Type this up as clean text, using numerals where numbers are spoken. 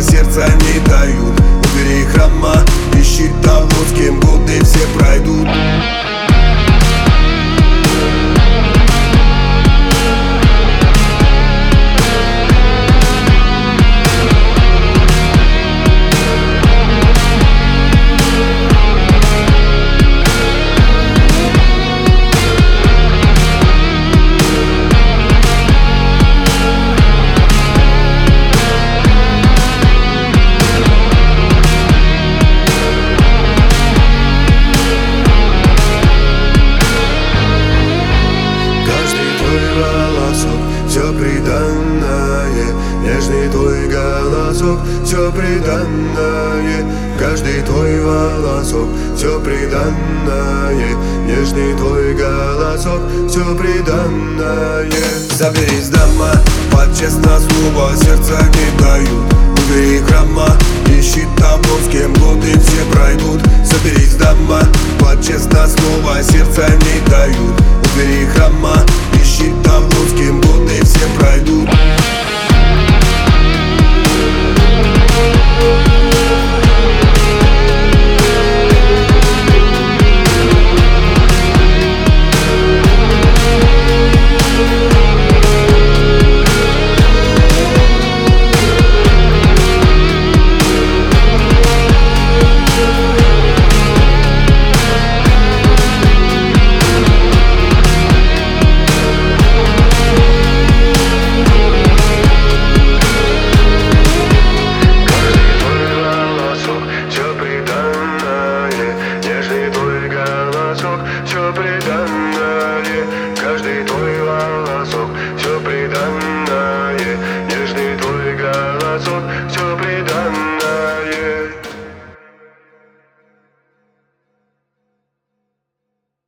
сердца не дают. Убери храма, ищи того, с кем годы все пройдут. Все приданное, нежный твой голосок, все приданное, каждый твой волосок, все приданное, нежный твой голосок, все приданное. Заберись дома, под честное слово сердца не дают. Убери храма, ищи